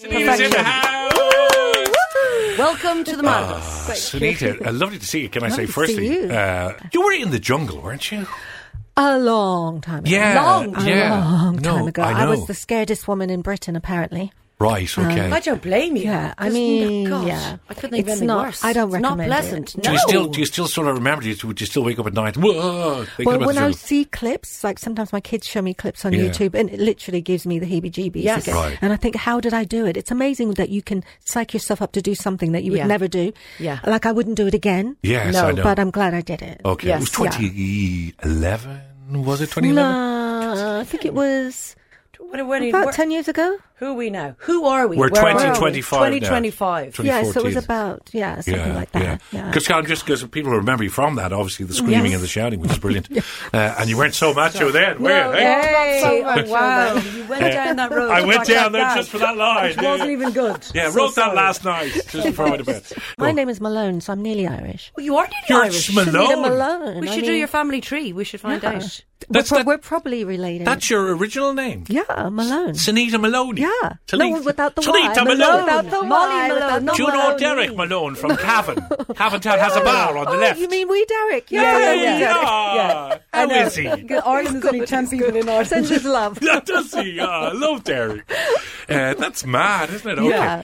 Sunita's in the house. Welcome to the Madness. Sunita, lovely to see you. Can I say to firstly, see you. You were in the jungle, weren't you? A long time ago. Yeah, Long time ago. I know. I was the scaredest woman in Britain, apparently. Right, okay. I don't blame you. Yeah, I 'Cause, mean, gosh, yeah. I couldn't think of It's anything not- worse. I don't It's recommend not pleasant. it. No. Do you still sort of remember? Would you still wake up at night? Whoa, Well, when I see clips, like sometimes my kids show me clips on Yeah. YouTube, and it literally gives me the heebie-jeebies. Yes. again. Right. And I think, how did I do it? It's amazing that you can psych yourself up to do something that you would Yeah. never do. Yeah. Like, I wouldn't do it again. Yes, No, I know. But I'm glad I did it. Okay, Yes. it was 2011. Was it 2011? No, I think it was When about 10 years ago. Who are we now? Who are we? We're Where are we? 2025 now. 2025. Yeah, so it was 2014. about, something like that. Yeah. Because people remember you from that, obviously, the screaming Yes. and the shouting, which is brilliant. And you weren't so macho then, were you? No, eh? Hey, wow. You went down that road. I went like down there that. just for that line. It wasn't even good. Yeah, So wrote that sorry. last night, just before I went to bed. Go My on. name is Malone, so I'm nearly Irish. Well, you are nearly You're Irish. Malone. Sunita Malone. We I should do mean, your family tree. We should find yeah. out. We're probably related. That's your original name? Yeah, Malone. Sunita Maloney? Yeah. Sunita- No, without the Sunita Y. Malone. Without the Molly Y. Malone, without not Do you know Maloney. Derek Malone from Cavan? Cavan Town has a bar on the left. You mean Wee Derek? Yeah, How is he? Ireland is only 10 people in Ireland. Send his love. Does he? I love Derek. That's mad, isn't it? Okay. Yeah.